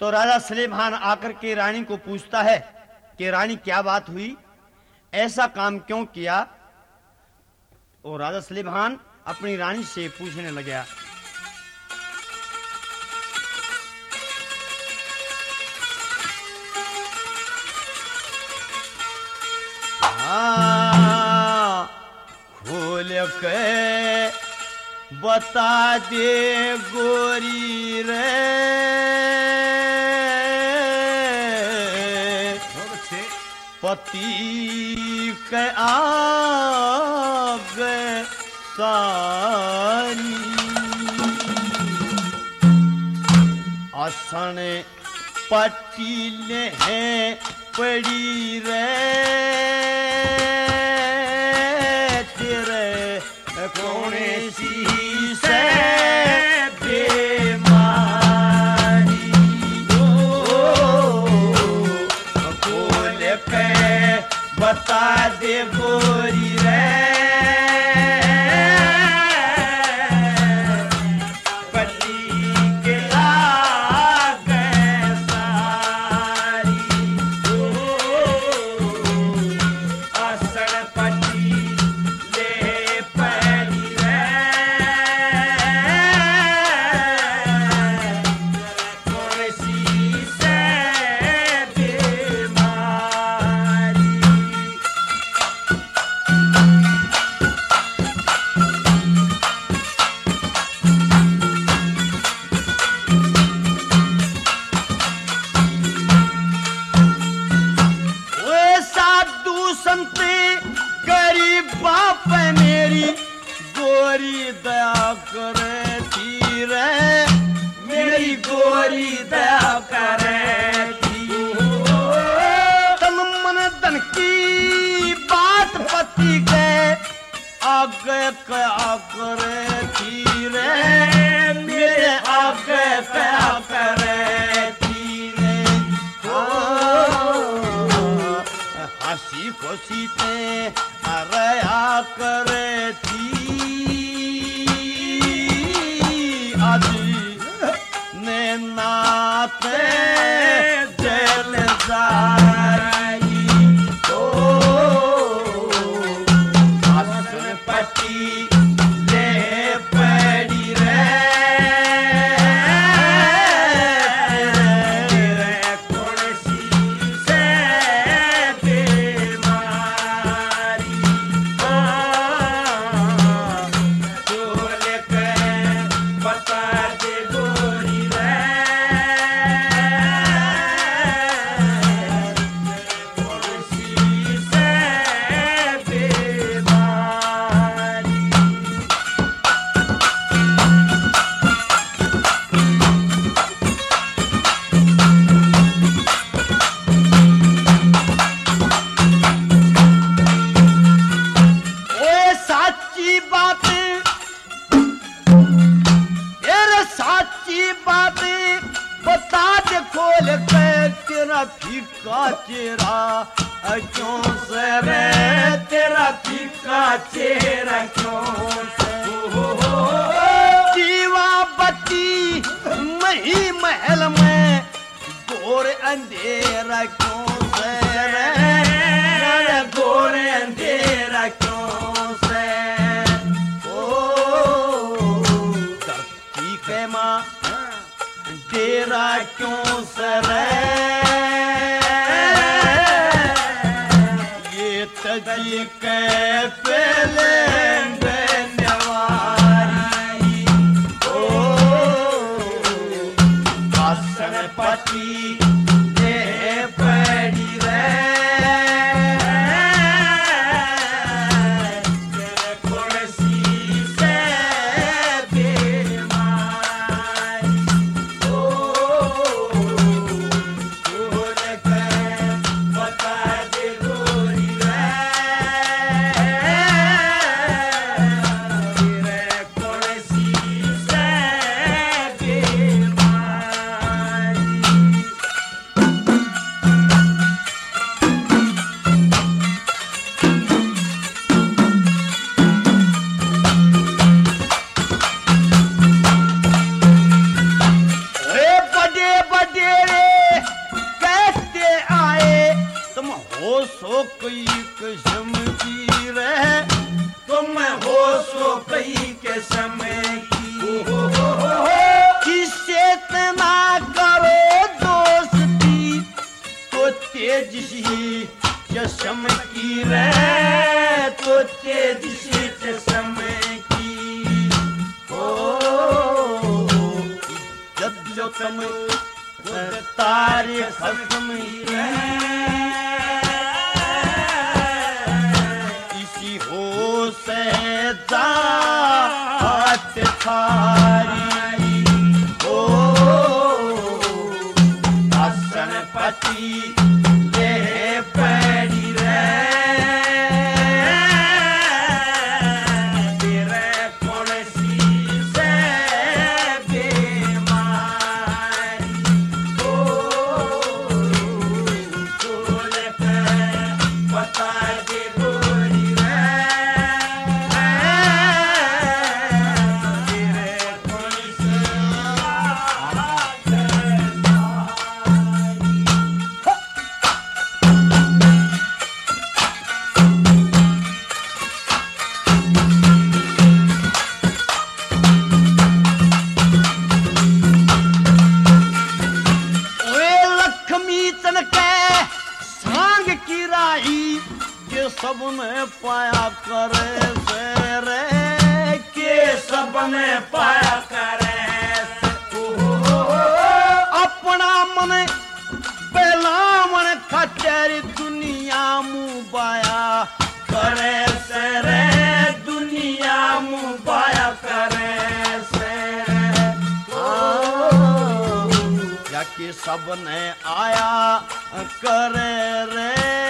तो राजा सलेमान आकर के रानी को पूछता है कि रानी क्या बात हुई, ऐसा काम क्यों किया। और राजा सलेमान अपनी रानी से पूछने लगा। खोल के बता दे गोरी रे, पति के आग सारी आसन पट्टी है पड़ी रे, तेरे कौन सी से बेमारी खोल के बता दे गोरी रे, हंसी खुशी ते रया करे थी आज ने नाते जेल जाई तो हसन पट्टी ले पड़ी रे, फीका चेहरा क्यों से रे, तेरा फीका चेहरा क्यों से, जीवा बत्ती मही महल में गोर अंधेरा क्यों से रे, गोर अंधेरा क्यों से, ओ धरती के माँ तेरा क्यों से रे, तजी के पहले नवारी ओ हसन पट्टी दे पड़ी रे, कुर्सी से बेमारी ओ खोल के बता दे गोरी सो कई किस्म की रे, तुम हो सो कई किस्म की। किससे तना करो दोस्ती, तो तेज सी चश्म की रे, तो तेज से चश्म की। ओ जब जो तुम तारे खत्म इसी हो से जात थारी। ओ हसन पति ले पैरी रे, तेरे कौन सी से बीमारी। खोल कर बता दे गोरी रे, तेरे कौन सी वे लक्ष्मी तनके सांग की राही, के सबने पाया करे से रे, के सबने पाया करे। अपना मन पहला मन खचेरी दुनिया मुबाया करे से रे, दुनिया मुबाया करे से। या कि सबने आया करे रे,